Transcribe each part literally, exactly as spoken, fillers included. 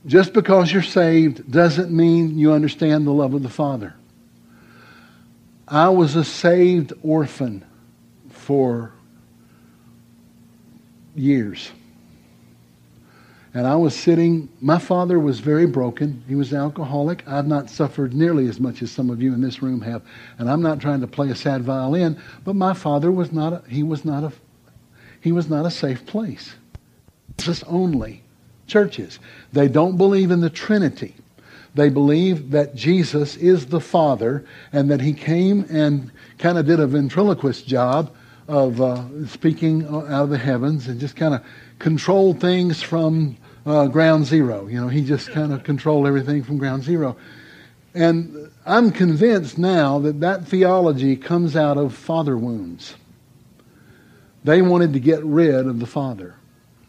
just because you're saved doesn't mean you understand the love of the Father. I was a saved orphan for years. And I was sitting, my father was very broken. He was an alcoholic. I've not suffered nearly as much as some of you in this room have. And I'm not trying to play a sad violin, but my father was not a, he was not a, he was not a safe place. Jesus only churches. They don't believe in the Trinity. They believe that Jesus is the Father and that He came and kind of did a ventriloquist job of uh, speaking out of the heavens and just kind of controlled things from uh, ground zero. You know, He just kind of controlled everything from ground zero. And I'm convinced now that that theology comes out of father wounds. They wanted to get rid of the Father.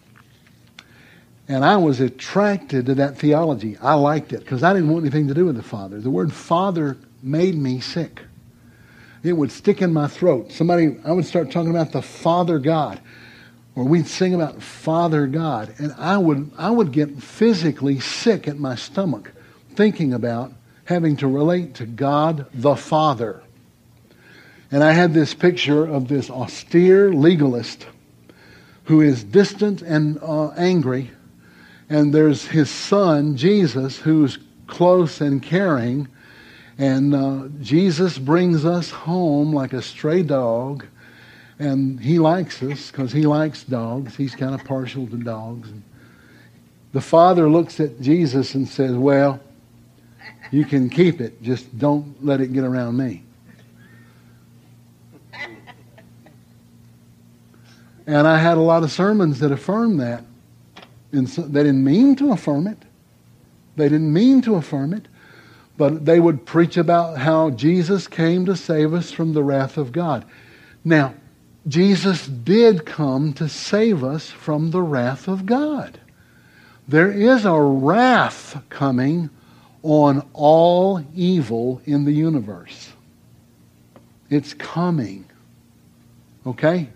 And I was attracted to that theology. I liked it because I didn't want anything to do with the Father. The word Father made me sick. It would stick in my throat. Somebody, I would start talking about the Father God. Or we'd sing about Father God. And I would, I would get physically sick at my stomach thinking about having to relate to God the Father. And I had this picture of this austere legalist who is distant and uh, angry. And there's his son, Jesus, who's close and caring. And uh, Jesus brings us home like a stray dog. And He likes us because He likes dogs. He's kind of partial to dogs. And the Father looks at Jesus and says, well, you can keep it. Just don't let it get around me. And I had a lot of sermons that affirmed that. And so they didn't mean to affirm it. They didn't mean to affirm it. But they would preach about how Jesus came to save us from the wrath of God. Now, Jesus did come to save us from the wrath of God. There is a wrath coming on all evil in the universe. It's coming. Okay?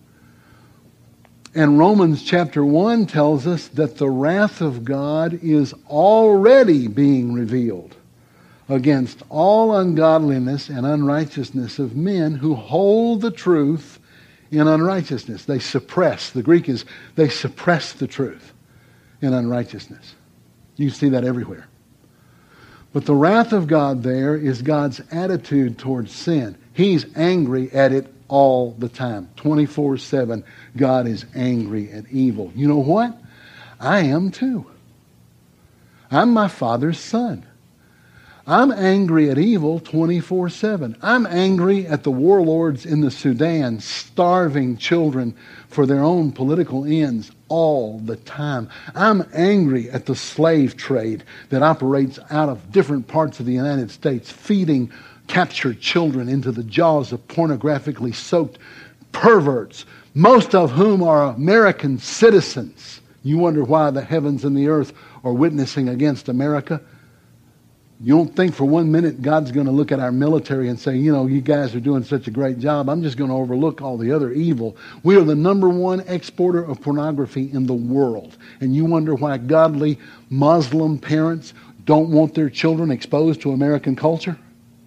And Romans chapter one tells us that the wrath of God is already being revealed against all ungodliness and unrighteousness of men who hold the truth in unrighteousness. They suppress. The Greek is, they suppress the truth in unrighteousness. You see that everywhere. But the wrath of God there is God's attitude towards sin. He's angry at it all the time. twenty-four seven, God is angry at evil. You know what? I am too. I'm my Father's son. I'm angry at evil twenty-four seven. I'm angry at the warlords in the Sudan starving children for their own political ends all the time. I'm angry at the slave trade that operates out of different parts of the United States, feeding captured children into the jaws of pornographically soaked perverts, most of whom are American citizens. You wonder why the heavens and the earth are witnessing against America? You don't think for one minute God's going to look at our military and say, you know, you guys are doing such a great job. I'm just going to overlook all the other evil. We are the number one exporter of pornography in the world. And you wonder why godly Muslim parents don't want their children exposed to American culture?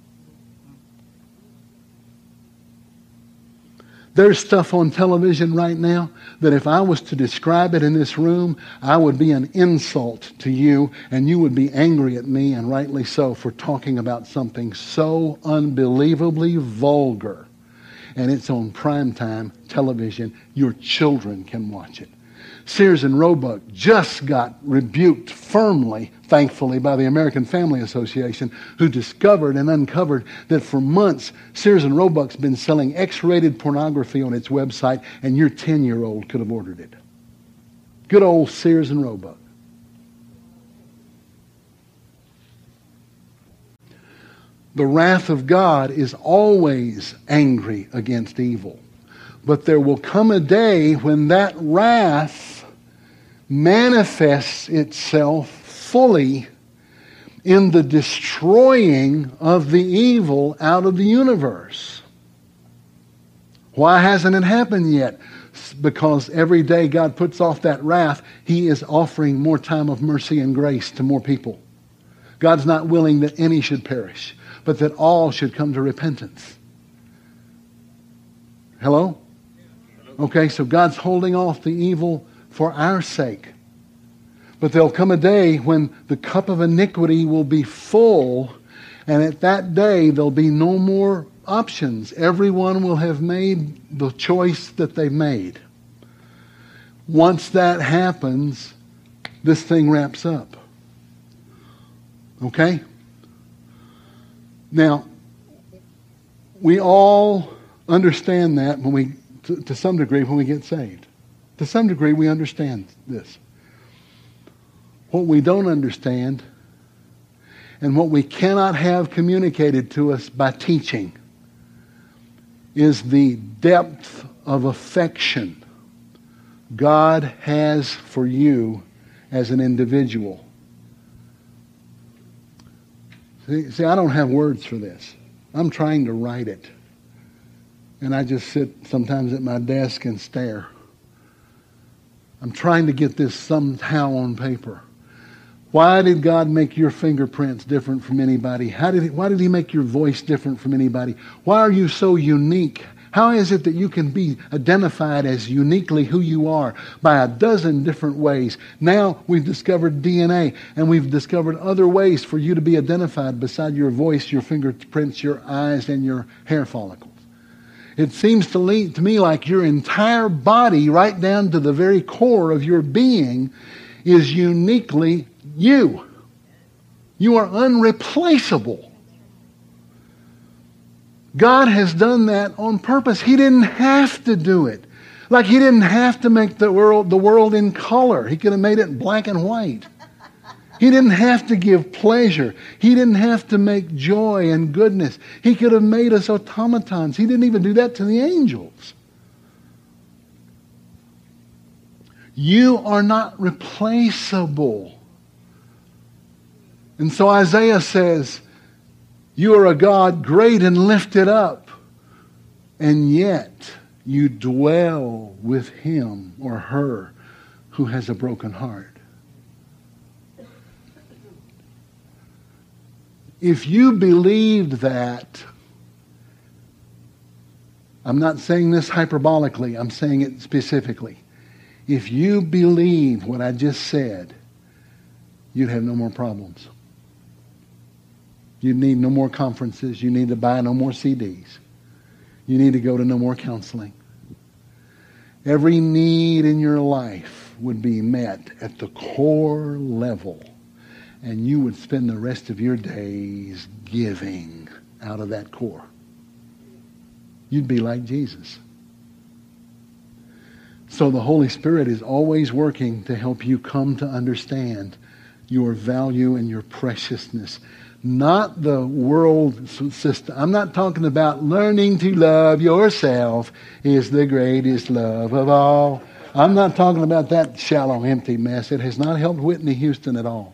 There's stuff on television right now that if I was to describe it in this room, I would be an insult to you, and you would be angry at me, and rightly so, for talking about something so unbelievably vulgar. And it's on primetime television. Your children can watch it. Sears and Roebuck just got rebuked firmly, thankfully, by the American Family Association, who discovered and uncovered that for months, Sears and Roebuck's been selling X-rated pornography on its website, and your ten-year-old could have ordered it. Good old Sears and Roebuck. The wrath of God is always angry against evil. But there will come a day when that wrath manifests itself fully in the destroying of the evil out of the universe. Why hasn't it happened yet? because every day God puts off that wrath, He is offering more time of mercy and grace to more people. God's not willing that any should perish, but that all should come to repentance. Hello? Okay, so God's holding off the evil for our sake. But there'll come a day when the cup of iniquity will be full, and at that day there'll be no more options. Everyone will have made the choice that they made. Once that happens, this thing wraps up. Okay? Now, we all understand that when we, to, to some degree, when we get saved. To some degree, we understand this. What we don't understand, and what we cannot have communicated to us by teaching, is the depth of affection God has for you as an individual. See, see, I don't have words for this. I'm trying to write it. And I just sit sometimes at my desk and stare. I'm trying to get this somehow on paper. Why did God make your fingerprints different from anybody? How did he, why did He make your voice different from anybody? Why are you so unique? How is it that you can be identified as uniquely who you are by a dozen different ways? Now we've discovered D N A, and we've discovered other ways for you to be identified beside your voice, your fingerprints, your eyes, and your hair follicles. It seems to, lead, to me like your entire body, right down to the very core of your being, is uniquely you. You are unreplaceable. God has done that on purpose. He didn't have to do it. Like He didn't have to make the world, the world in color. He could have made it in black and white. He didn't have to give pleasure. He didn't have to make joy and goodness. He could have made us automatons. He didn't even do that to the angels. You are not replaceable. And so Isaiah says, you are a God great and lifted up, and yet you dwell with him or her who has a broken heart. If you believed that, I'm not saying this hyperbolically, I'm saying it specifically. If you believe what I just said, you'd have no more problems. You need no more conferences. You need to buy no more C Ds. You need to go to no more counseling. Every need in your life would be met at the core level, and you would spend the rest of your days giving out of that core. You'd be like Jesus. So the Holy Spirit is always working to help you come to understand your value and your preciousness. Not the world system. I'm not talking about learning to love yourself is the greatest love of all. I'm not talking about that shallow, empty mess. It has not helped Whitney Houston at all.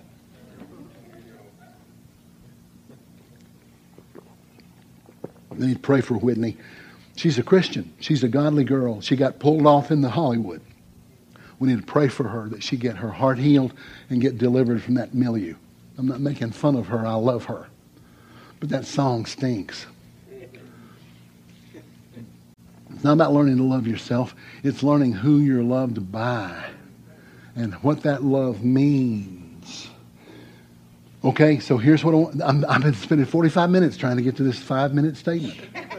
We need to pray for Whitney. She's a Christian. She's a godly girl. She got pulled off into Hollywood. We need to pray for her that she get her heart healed and get delivered from that milieu. I'm not making fun of her. I love her. But that song stinks. It's not about learning to love yourself. It's learning who you're loved by and what that love means. Okay, so here's what I want. I'm, I've been spending forty-five minutes trying to get to this five-minute statement.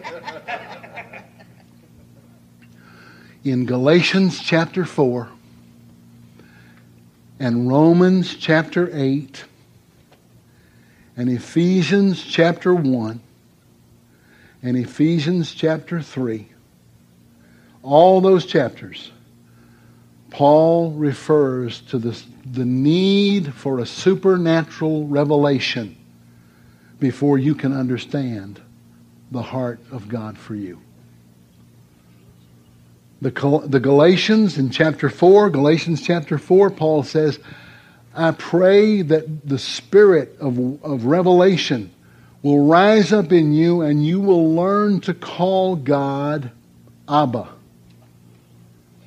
In Galatians chapter four and Romans chapter eight and Ephesians chapter one and Ephesians chapter three, all those chapters, Paul refers to the, the need for a supernatural revelation before you can understand the heart of God for you. The, the Galatians in chapter four, Galatians chapter four, Paul says, I pray that the spirit of, of revelation will rise up in you and you will learn to call God Abba.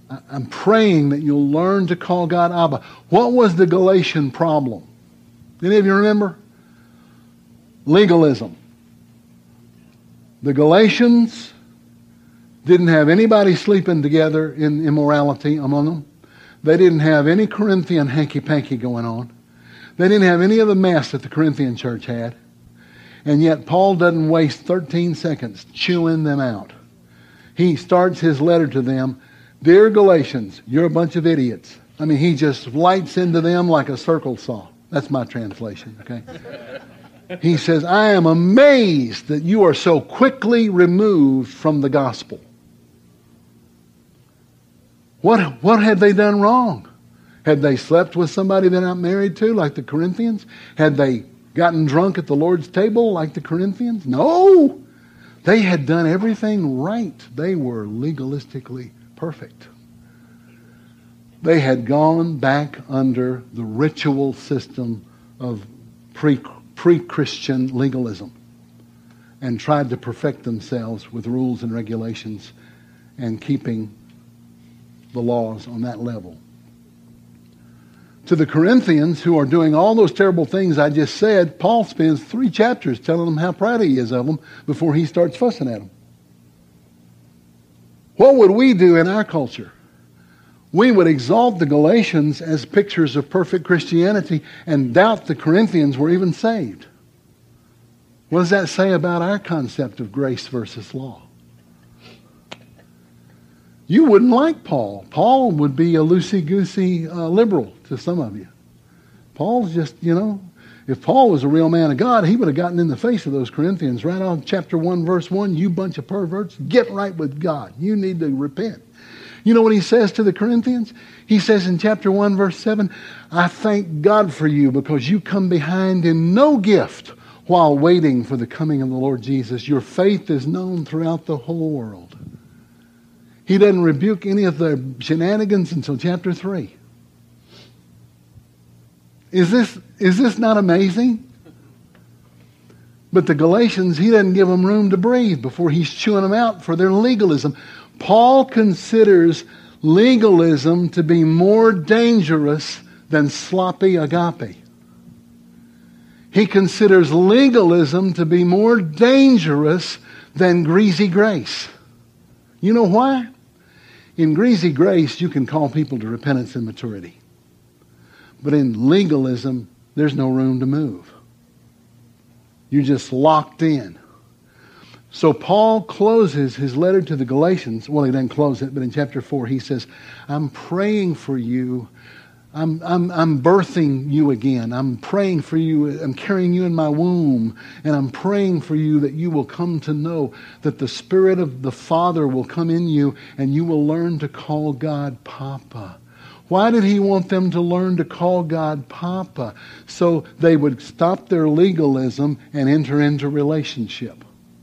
I'm praying that you'll learn to call God Abba. What was the Galatian problem? Any of you remember? Legalism. The Galatians didn't have anybody sleeping together in immorality among them. They didn't have any Corinthian hanky-panky going on. They didn't have any of the mess that the Corinthian church had. And yet Paul doesn't waste thirteen seconds chewing them out. He starts his letter to them, "Dear Galatians, you're a bunch of idiots." I mean, he just lights into them like a circle saw. That's my translation, okay? He says, "I am amazed that you are so quickly removed from the gospel." What, what had they done wrong? Had they slept with somebody they're not married to, like the Corinthians? Had they gotten drunk at the Lord's table, like the Corinthians? No! They had done everything right. They were legalistically perfect. They had gone back under the ritual system of pre, pre-Christian legalism and tried to perfect themselves with rules and regulations and keeping the laws on that level. To the Corinthians, who are doing all those terrible things I just said, Paul spends three chapters telling them how proud he is of them before he starts fussing at them. What would we do in our culture? We would exalt the Galatians as pictures of perfect Christianity and doubt the Corinthians were even saved. What does that say about our concept of grace versus law? You wouldn't like Paul. Paul would be a loosey-goosey uh, liberal to some of you. Paul's just, you know, if Paul was a real man of God, he would have gotten in the face of those Corinthians right on chapter one, verse one. You bunch of perverts, get right with God. You need to repent. You know what he says to the Corinthians? He says in chapter one, verse seven, "I thank God for you because you come behind in no gift while waiting for the coming of the Lord Jesus. Your faith is known throughout the whole world." He doesn't rebuke any of their shenanigans until chapter three. Is this, is this not amazing? But the Galatians, he doesn't give them room to breathe before he's chewing them out for their legalism. Paul considers legalism to be more dangerous than sloppy agape. He considers legalism to be more dangerous than greasy grace. You know why? In greasy grace, you can call people to repentance and maturity. But in legalism, there's no room to move. You're just locked in. So Paul closes his letter to the Galatians. Well, he doesn't close it, but in chapter four, he says, "I'm praying for you. I'm, I'm, I'm birthing you again. I'm praying for you. I'm carrying you in my womb. And I'm praying for you that you will come to know that the Spirit of the Father will come in you and you will learn to call God Papa." Why did he want them to learn to call God Papa? So they would stop their legalism and enter into relationship.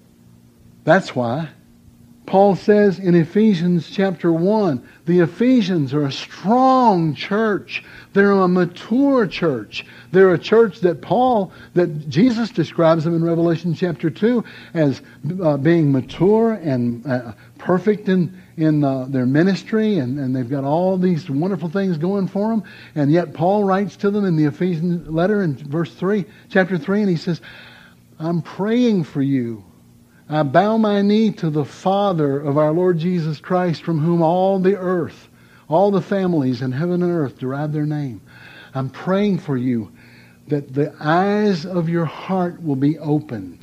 That's why. Paul says in Ephesians chapter one, the Ephesians are a strong church. They're a mature church. They're a church that Paul, that Jesus describes them in Revelation chapter two as uh, being mature and uh, perfect in, in uh, their ministry, and, and they've got all these wonderful things going for them. And yet Paul writes to them in the Ephesians letter in verse three, chapter three, and he says, "I'm praying for you. I bow my knee to the Father of our Lord Jesus Christ, from whom all the earth, all the families in heaven and earth derive their name. I'm praying for you that the eyes of your heart will be opened."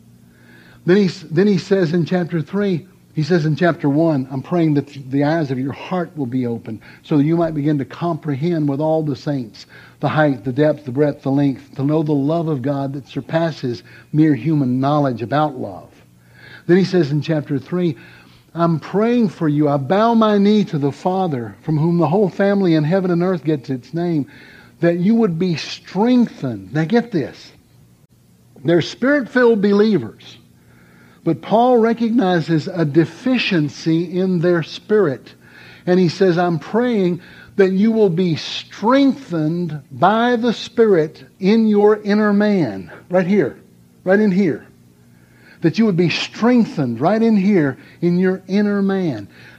Then he, then he says in chapter three, he says in chapter one, "I'm praying that the eyes of your heart will be opened so that you might begin to comprehend with all the saints the height, the depth, the breadth, the length, to know the love of God that surpasses mere human knowledge about love." Then he says in chapter three, "I'm praying for you. I bow my knee to the Father, from whom the whole family in heaven and earth gets its name, that you would be strengthened." Now get this. They're Spirit-filled believers. But Paul recognizes a deficiency in their spirit. And he says, "I'm praying that you will be strengthened by the Spirit in your inner man." Right here. Right in here. That you would be strengthened right in here in your inner man.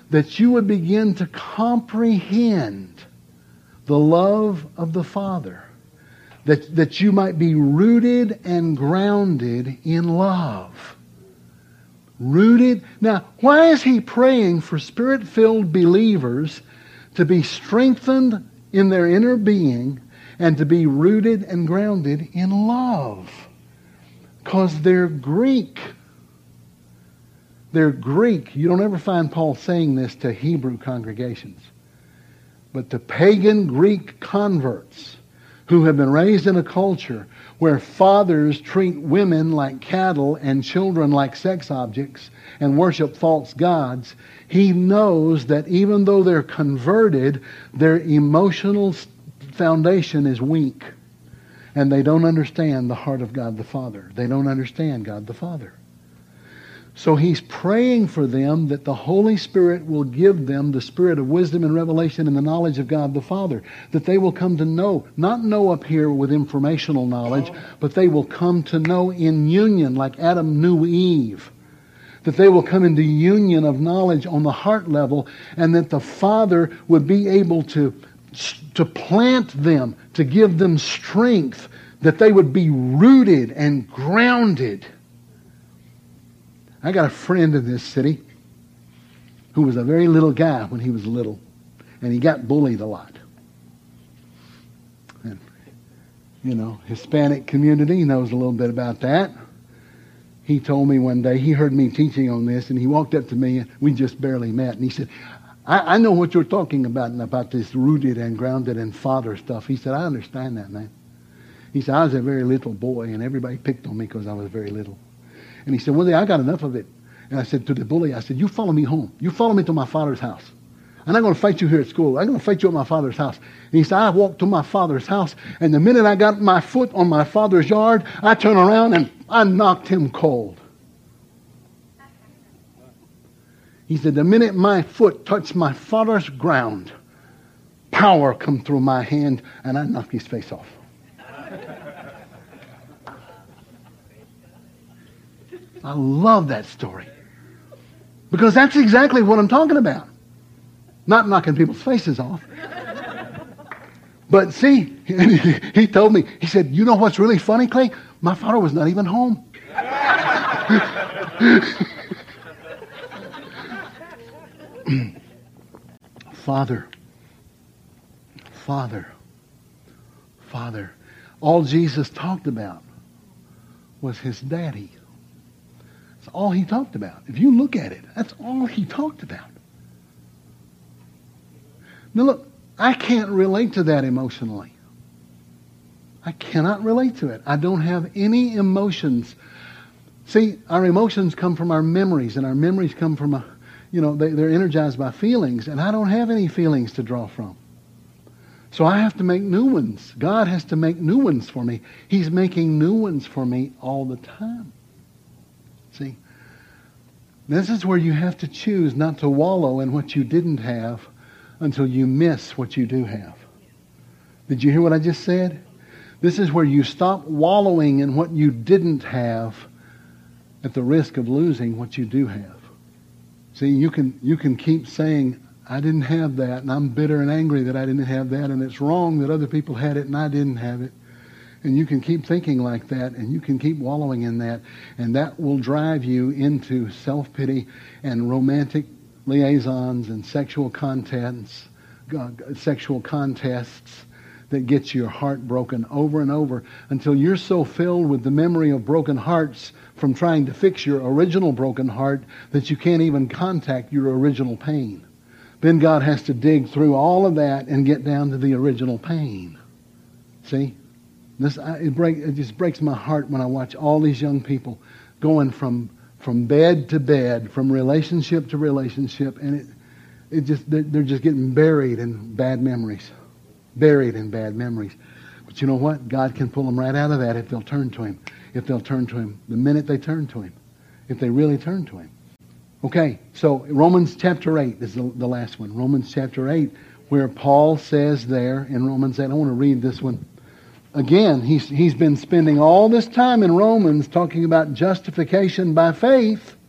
that you would begin to comprehend the love of the Father. That, that you might be rooted and grounded in love. Rooted. Now, why is he praying for Spirit-filled believers to be strengthened in their inner being and to be rooted and grounded in love? Because they're Greek. They're Greek. You don't ever find Paul saying this to Hebrew congregations. But to pagan Greek converts who have been raised in a culture where fathers treat women like cattle and children like sex objects and worship false gods, he knows that even though they're converted, their emotional foundation is weak. And they don't understand the heart of God the Father. They don't understand God the Father. So he's praying for them that the Holy Spirit will give them the spirit of wisdom and revelation and the knowledge of God the Father. That they will come to know, not know up here with informational knowledge, but they will come to know in union like Adam knew Eve. That they will come into union of knowledge on the heart level, and that the Father would be able to, to plant them, to give them strength, that they would be rooted and grounded. I got a friend in this city who was a very little guy when he was little, and he got bullied a lot. And, you know, Hispanic community knows a little bit about that. He told me one day, he heard me teaching on this, and he walked up to me, and we just barely met, and he said, I, I know what you're talking about, and about this rooted and grounded and father stuff. He said, I understand that, man. He said, I was a very little boy, and everybody picked on me because I was very little. And he said, one day I got enough of it. And I said to the bully, I said, you follow me home. You follow me to my father's house. I'm not going to fight you here at school. I'm going to fight you at my father's house. And he said, I walked to my father's house, and the minute I got my foot on my father's yard, I turned around and I knocked him cold. He said, the minute my foot touched my father's ground, power come through my hand, and I knocked his face off. I love that story. Because that's exactly what I'm talking about. Not knocking people's faces off. But see, he told me, he said, you know what's really funny, Clay? My father was not even home. Father. Father. Father. All Jesus talked about was his daddy. That's all he talked about. If you look at it, that's all he talked about. Now look, I can't relate to that emotionally. I cannot relate to it. I don't have any emotions. See, our emotions come from our memories, and our memories come from, a, you know, they, they're energized by feelings, and I don't have any feelings to draw from. So I have to make new ones. God has to make new ones for me. He's making new ones for me all the time. See, this is where you have to choose not to wallow in what you didn't have until you miss what you do have. Did you hear what I just said? This is where you stop wallowing in what you didn't have at the risk of losing what you do have. See, you can you can keep saying, I didn't have that, and I'm bitter and angry that I didn't have that, and it's wrong that other people had it and I didn't have it. And you can keep thinking like that, and you can keep wallowing in that, and that will drive you into self-pity and romantic liaisons and sexual contents, uh, sexual contests that get your heart broken over and over until you're so filled with the memory of broken hearts from trying to fix your original broken heart that you can't even contact your original pain. Then God has to dig through all of that and get down to the original pain. See? This, it, break, it just breaks my heart when I watch all these young people going from from bed to bed, from relationship to relationship, and it it just they're, they're just getting buried in bad memories, buried in bad memories. But you know what? God can pull them right out of that if they'll turn to Him. If they'll turn to Him, the minute they turn to Him, if they really turn to Him. Okay, so Romans chapter eight is the, the last one. Romans chapter eight, where Paul says there in Romans eight. I want to read this one. Again, he's, he's been spending all this time in Romans talking about justification by faith.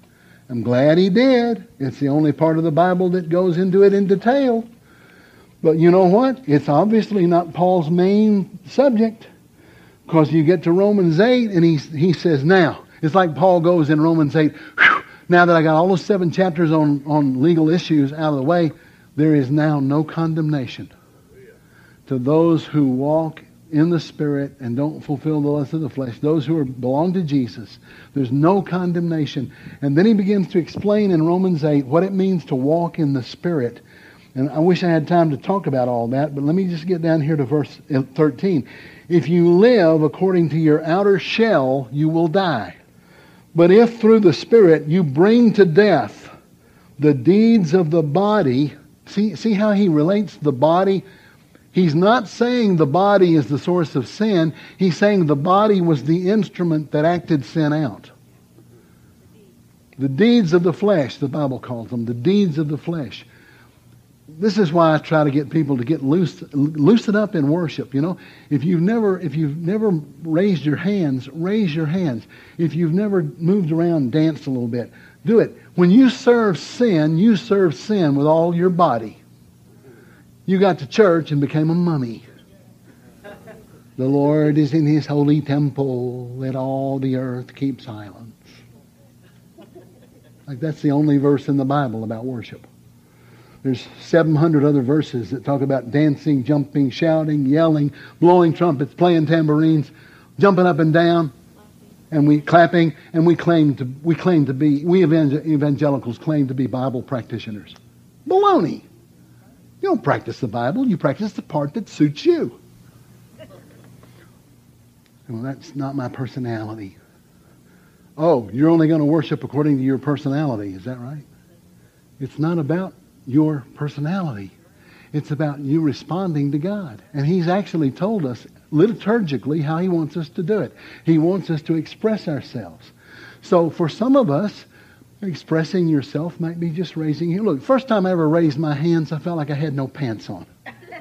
I'm glad he did. It's the only part of the Bible that goes into it in detail. But you know what? It's obviously not Paul's main subject. Because you get to Romans eight and he, he says, now, it's like Paul goes in Romans eight, whew, now that I got all those seven chapters on, on legal issues out of the way, there is now no condemnation to those who walk in the Spirit and don't fulfill the lust of the flesh, those who are, belong to Jesus. There's no condemnation. And then he begins to explain in Romans eight what it means to walk in the Spirit. And I wish I had time to talk about all that, but let me just get down here to verse thirteen. If you live according to your outer shell, you will die. But if through the Spirit you bring to death the deeds of the body, see, see how he relates the body? He's not saying the body is the source of sin. He's saying the body was the instrument that acted sin out. The deeds of the flesh, the Bible calls them, the deeds of the flesh. This is why I try to get people to get loose, loosen up in worship. You know, if you've never, if you've never raised your hands, raise your hands. If you've never moved around, danced a little bit, do it. When you serve sin, you serve sin with all your body. You got to church and became a mummy. The Lord is in His holy temple. Let all the earth keep silence. Like that's the only verse in the Bible about worship. There's seven hundred other verses that talk about dancing, jumping, shouting, yelling, blowing trumpets, playing tambourines, jumping up and down, and we clapping, and we claim to we claim to be we evangelicals claim to be Bible practitioners. Baloney. You don't practice the Bible. You practice the part that suits you. Well, that's not my personality. Oh, you're only going to worship according to your personality. Is that right? It's not about your personality. It's about you responding to God. And He's actually told us liturgically how He wants us to do it. He wants us to express ourselves. So for some of us, expressing yourself might be just raising your... Look, first time I ever raised my hands, I felt like I had no pants on.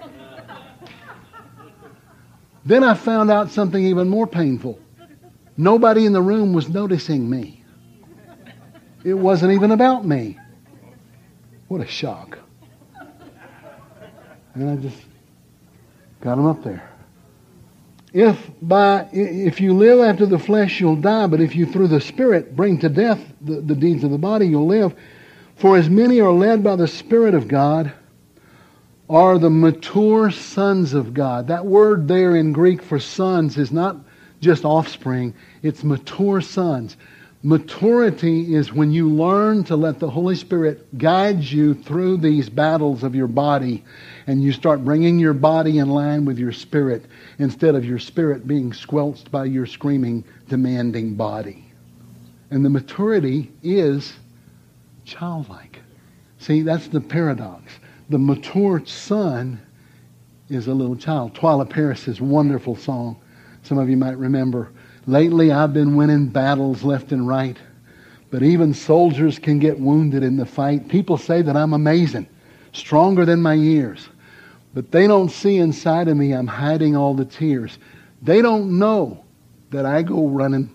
Then I found out something even more painful. Nobody in the room was noticing me. It wasn't even about me. What a shock. And I just got them up there. If by if you live after the flesh, you'll die. But if you through the Spirit bring to death the, the deeds of the body, you'll live. For as many are led by the Spirit of God are the mature sons of God. That word there in Greek for sons is not just offspring. It's mature sons. Maturity is when you learn to let the Holy Spirit guide you through these battles of your body, and you start bringing your body in line with your spirit instead of your spirit being squelched by your screaming, demanding body. And the maturity is childlike. See, that's the paradox. The mature son is a little child. Twila Paris's wonderful song, some of you might remember. Lately I've been winning battles left and right, but even soldiers can get wounded in the fight. People say that I'm amazing, stronger than my years, but they don't see inside of me I'm hiding all the tears. They don't know that I go running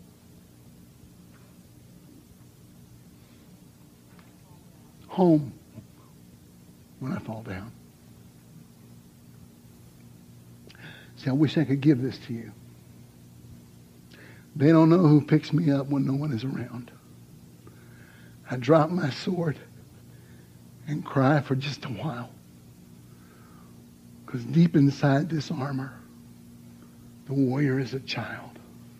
home when I fall down. See, I wish I could give this to you. They don't know who picks me up when no one is around. I drop my sword and cry for just a while. Because deep inside this armor, the warrior is a child.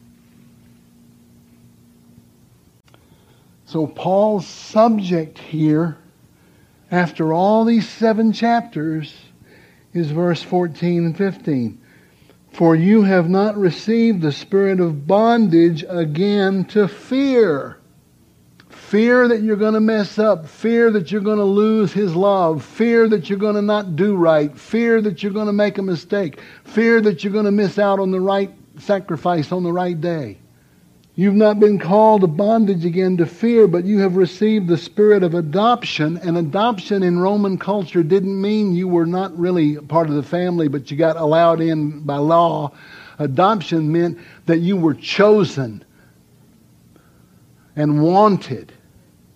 So Paul's subject here, after all these seven chapters, is verse fourteen and fifteen. For you have not received the spirit of bondage again to fear. Fear that you're going to mess up. Fear that you're going to lose His love. Fear that you're going to not do right. Fear that you're going to make a mistake. Fear that you're going to miss out on the right sacrifice on the right day. You've not been called to bondage again to fear, but you have received the spirit of adoption. And adoption in Roman culture didn't mean you were not really part of the family, but you got allowed in by law. Adoption meant that you were chosen and wanted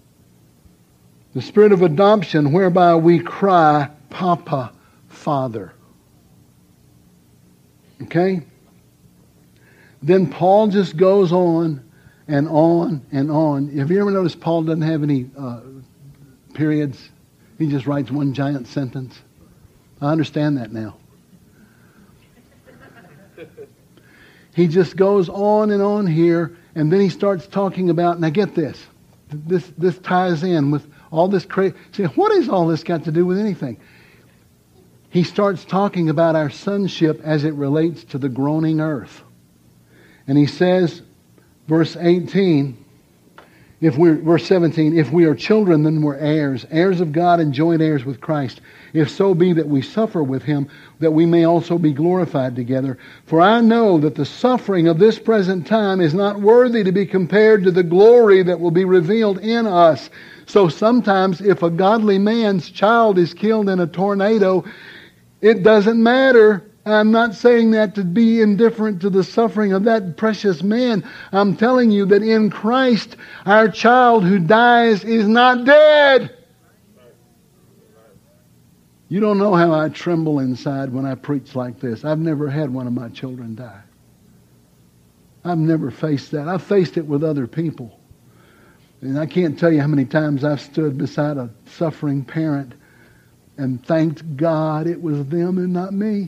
The Spirit of adoption, whereby we cry, Papa, Father. Okay? Then Paul just goes on and on and on. Have you ever noticed Paul doesn't have any uh, periods? He just writes one giant sentence. I understand that now. He just goes on and on here, and then he starts talking about, now get this, this this ties in with all this crazy. See, what has all this got to do with anything? He starts talking about our sonship as it relates to the groaning earth. And he says, verse eighteen, if we're, verse seventeen, if we are children, then we're heirs, heirs of God and joint heirs with Christ. If so be that we suffer with Him, that we may also be glorified together. For I know that the suffering of this present time is not worthy to be compared to the glory that will be revealed in us. So sometimes if a godly man's child is killed in a tornado, it doesn't matter. I'm not saying that to be indifferent to the suffering of that precious man. I'm telling you that in Christ, our child who dies is not dead. You don't know how I tremble inside when I preach like this. I've never had one of my children die. I've never faced that. I've faced it with other people. And I can't tell you how many times I've stood beside a suffering parent and thanked God it was them and not me.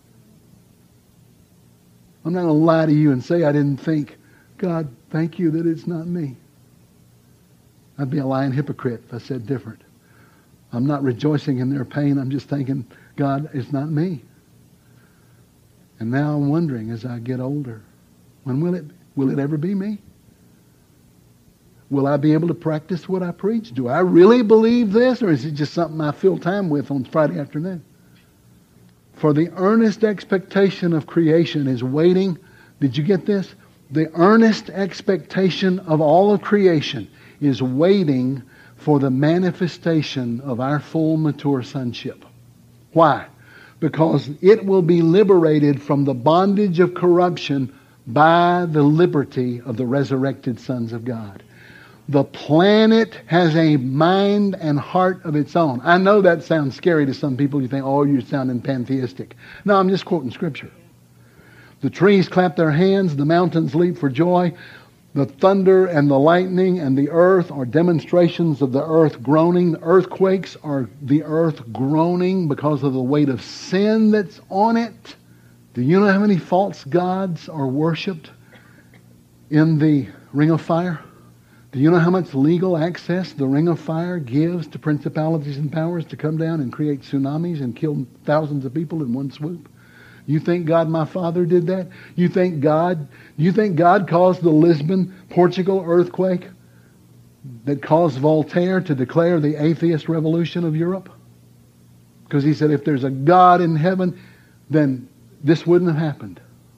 I'm not going to lie to you and say I didn't think, God, thank you that it's not me. I'd be a lying hypocrite if I said different. I'm not rejoicing in their pain. I'm just thinking, God, it's not me. And now I'm wondering as I get older, when will it, will it ever be me? Will I be able to practice what I preach? Do I really believe this, or is it just something I fill time with on Friday afternoon? For the earnest expectation of creation is waiting. Did you get this? The earnest expectation of all of creation is waiting for the manifestation of our full mature sonship. Why? Because it will be liberated from the bondage of corruption by the liberty of the resurrected sons of God. The planet has a mind and heart of its own. I know that sounds scary to some people. You think, oh, you're sounding pantheistic. No, I'm just quoting Scripture. The trees clap their hands. The mountains leap for joy. The thunder and the lightning and the earth are demonstrations of the earth groaning. The earthquakes are the earth groaning because of the weight of sin that's on it. Do you know how many false gods are worshipped in the ring of fire? Do you know how much legal access the ring of fire gives to principalities and powers to come down and create tsunamis and kill thousands of people in one swoop? You think God, my Father, did that? You think God, you think God caused the Lisbon, Portugal earthquake that caused Voltaire to declare the atheist revolution of Europe? Because he said, if there's a God in heaven, then this wouldn't have happened.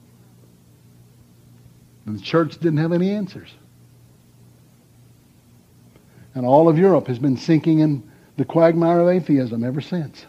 And the church didn't have any answers. And all of Europe has been sinking in the quagmire of atheism ever since.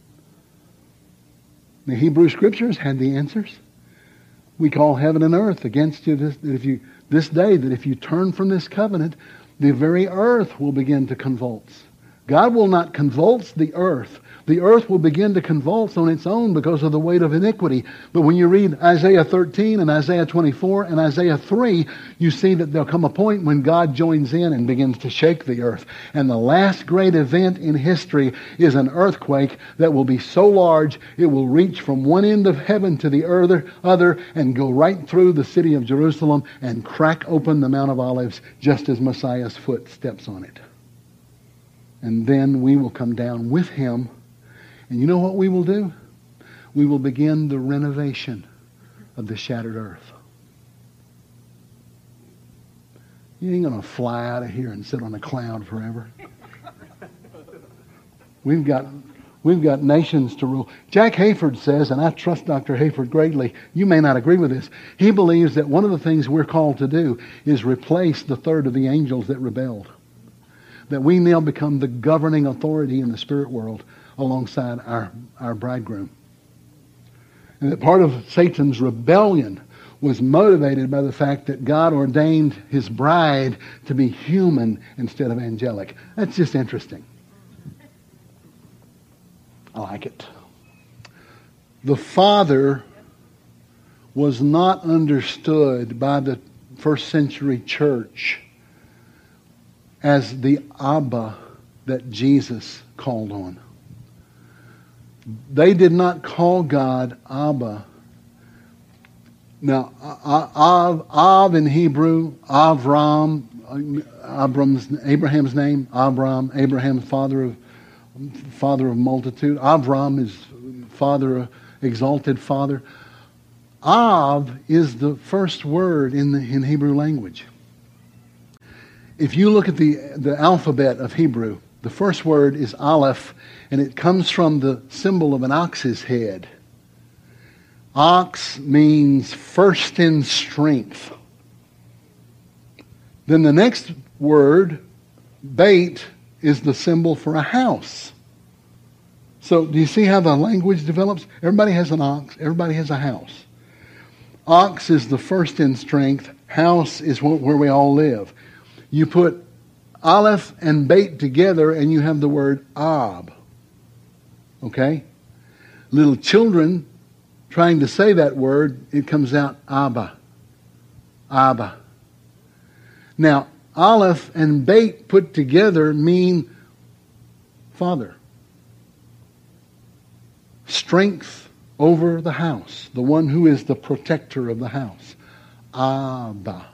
The Hebrew Scriptures had the answers. We call heaven and earth against you this, that if you this day, that if you turn from this covenant, the very earth will begin to convulse. God will not convulse the earth. The earth will begin to convulse on its own because of the weight of iniquity. But when you read Isaiah thirteen and Isaiah twenty-four and Isaiah three, you see that there'll come a point when God joins in and begins to shake the earth. And the last great event in history is an earthquake that will be so large it will reach from one end of heaven to the other, other and go right through the city of Jerusalem and crack open the Mount of Olives just as Messiah's foot steps on it. And then we will come down with Him. And you know what we will do? We will begin the renovation of the shattered earth. You ain't going to fly out of here and sit on a cloud forever. We've got, we've got nations to rule. Jack Hayford says, and I trust Doctor Hayford greatly, you may not agree with this, he believes that one of the things we're called to do is replace the third of the angels that rebelled. That we now become the governing authority in the spirit world alongside our, our bridegroom. And that part of Satan's rebellion was motivated by the fact that God ordained his bride to be human instead of angelic. That's just interesting. I like it. The Father was not understood by the first century church as the Abba that Jesus called on. They did not call God Abba. Now, Av, Av in Hebrew, Avram, Abram's, Abraham's name, Abram, Abraham, father of father of multitude. Avram is father, exalted father. Av is the first word in the in Hebrew language. If you look at the, the alphabet of Hebrew, the first word is Aleph, and it comes from the symbol of an ox's head. Ox means first in strength. Then the next word, Beit, is the symbol for a house. So do you see how the language develops? Everybody has an ox. Everybody has a house. Ox is the first in strength. House is where we all live. You put Aleph and Beit together and you have the word Ab. Okay? Little children trying to say that word, it comes out Abba. Abba. Now, Aleph and Beit put together mean father. Strength over the house. The one who is the protector of the house. Abba.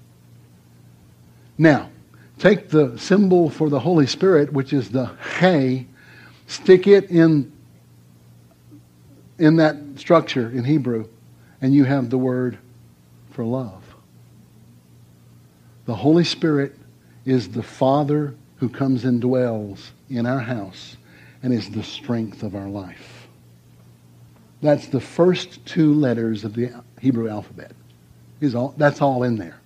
Now, take the symbol for the Holy Spirit, which is the He, stick it in, in that structure in Hebrew, and you have the word for love. The Holy Spirit is the Father who comes and dwells in our house and is the strength of our life. That's the first two letters of the Hebrew alphabet. Is all, that's all in there.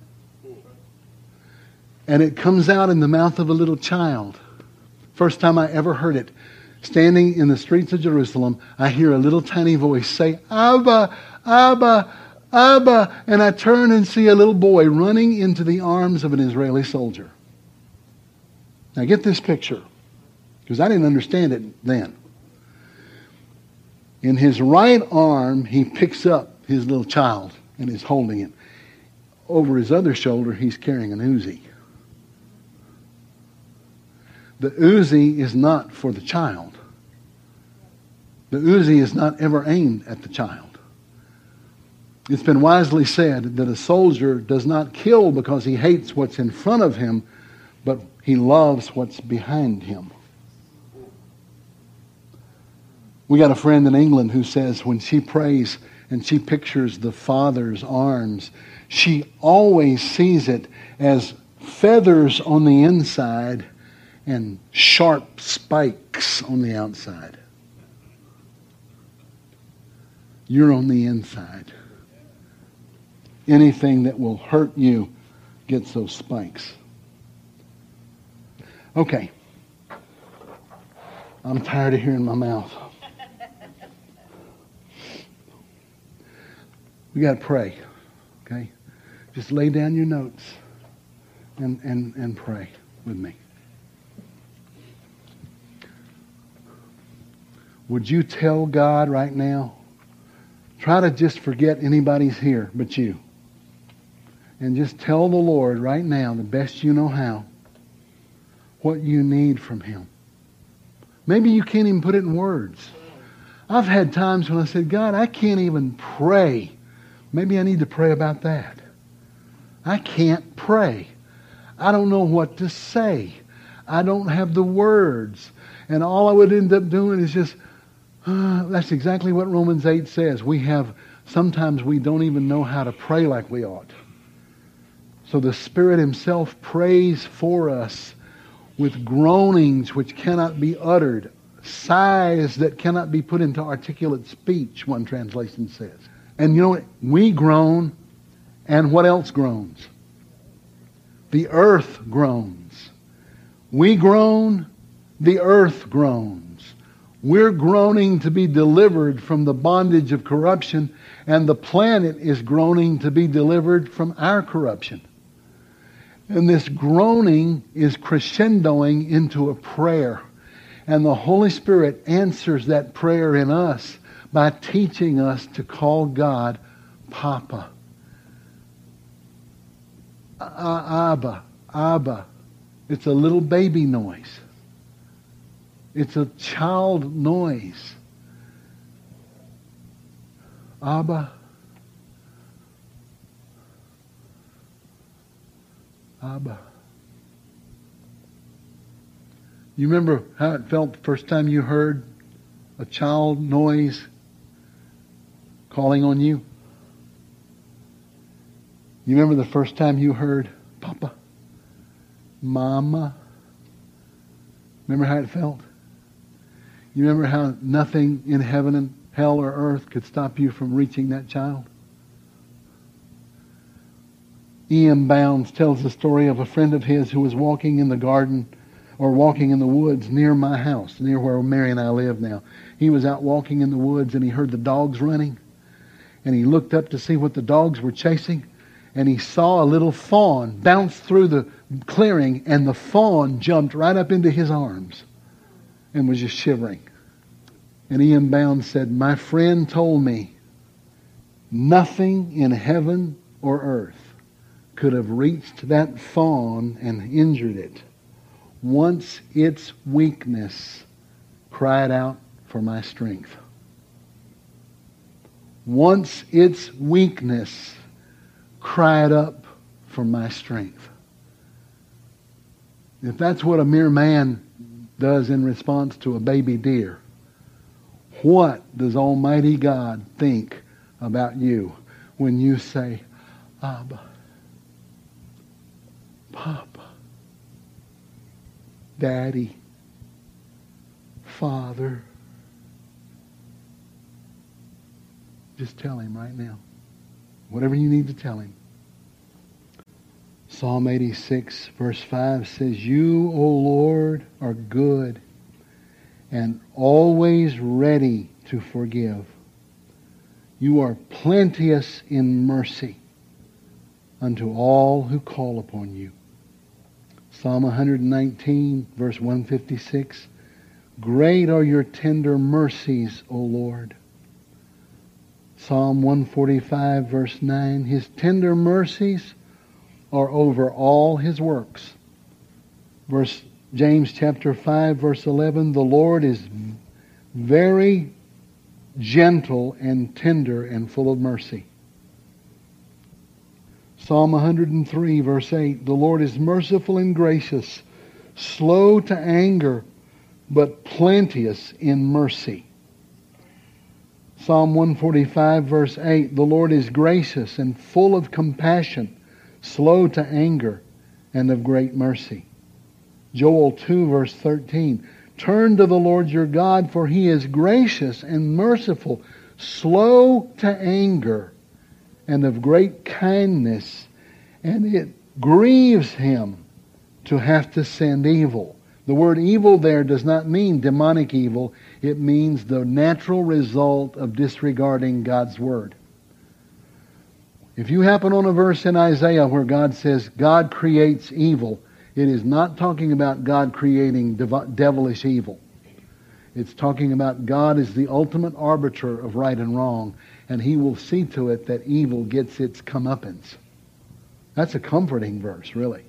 And it comes out in the mouth of a little child. First time I ever heard it. Standing in the streets of Jerusalem, I hear a little tiny voice say, Abba, Abba, Abba. And I turn and see a little boy running into the arms of an Israeli soldier. Now get this picture, because I didn't understand it then. In his right arm, he picks up his little child and is holding him. Over his other shoulder, he's carrying an Uzi. The Uzi is not for the child. The Uzi is not ever aimed at the child. It's been wisely said that a soldier does not kill because he hates what's in front of him, but he loves what's behind him. We got a friend in England who says when she prays and she pictures the Father's arms, she always sees it as feathers on the inside and sharp spikes on the outside. You're on the inside. Anything that will hurt you gets those spikes. Okay. I'm tired of hearing my mouth. We got to pray. Okay? Just lay down your notes and, and, and pray with me. Would you tell God right now? Try to just forget anybody's here but you. And just tell the Lord right now, the best you know how, what you need from Him. Maybe you can't even put it in words. I've had times when I said, God, I can't even pray. Maybe I need to pray about that. I can't pray. I don't know what to say. I don't have the words. And all I would end up doing is just, uh, that's exactly what Romans eight says. We have, sometimes we don't even know how to pray like we ought. So the Spirit Himself prays for us with groanings which cannot be uttered, sighs that cannot be put into articulate speech, one translation says. And you know what? We groan, and what else groans? The earth groans. We groan, the earth groans. We're groaning to be delivered from the bondage of corruption, and the planet is groaning to be delivered from our corruption. And this groaning is crescendoing into a prayer. And the Holy Spirit answers that prayer in us by teaching us to call God Papa. Abba, Abba. It's a little baby noise. It's a child noise. Abba. Abba. You remember how it felt the first time you heard a child noise calling on you? You remember the first time you heard Papa, Mama? Remember how it felt? You remember how nothing in heaven and hell or earth could stop you from reaching that child? E M Bounds tells the story of a friend of his who was walking in the garden or walking in the woods near my house, near where Mary and I live now. He was out walking in the woods and he heard the dogs running. And he looked up to see what the dogs were chasing. And he saw a little fawn bounce through the clearing, and the fawn jumped right up into his arms and was just shivering. And E M Bounds said, "My friend told me nothing in heaven or earth could have reached that fawn and injured it once its weakness cried out for my strength." Once its weakness cried up for my strength. If that's what a mere man does in response to a baby deer, what does Almighty God think about you when you say, Abba, Papa, Daddy, Father? Just tell him right now. Whatever you need to tell him. Psalm eighty-six verse five says, "You, O Lord, are good and always ready to forgive. You are plenteous in mercy unto all who call upon you." Psalm one nineteen verse one fifty-six, "Great are your tender mercies, O Lord." Psalm one forty-five verse nine, "His tender mercies are over all His works." Verse James chapter five verse eleven, "The Lord is very gentle and tender and full of mercy." Psalm one hundred three verse eight, "The Lord is merciful and gracious, slow to anger, but plenteous in mercy." Psalm one forty-five verse eight, "The Lord is gracious and full of compassion, slow to anger, and of great mercy." Joel two verse thirteen, "Turn to the Lord your God, for He is gracious and merciful, slow to anger, and of great kindness, and it grieves Him to have to send evil." The word evil there does not mean demonic evil. It means the natural result of disregarding God's Word. If you happen on a verse in Isaiah where God says God creates evil, it is not talking about God creating dev- devilish evil. It's talking about God as the ultimate arbiter of right and wrong, and He will see to it that evil gets its comeuppance. That's a comforting verse, really.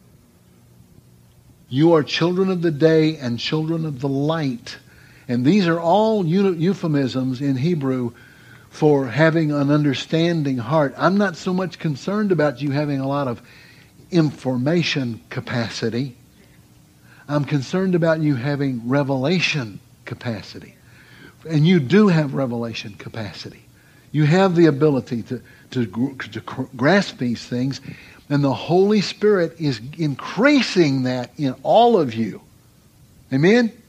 You are children of the day and children of the light. And these are all euphemisms in Hebrew for having an understanding heart. I'm not so much concerned about you having a lot of information capacity. I'm concerned about you having revelation capacity. And you do have revelation capacity. You have the ability to, to, to grasp these things. And the Holy Spirit is increasing that in all of you. Amen?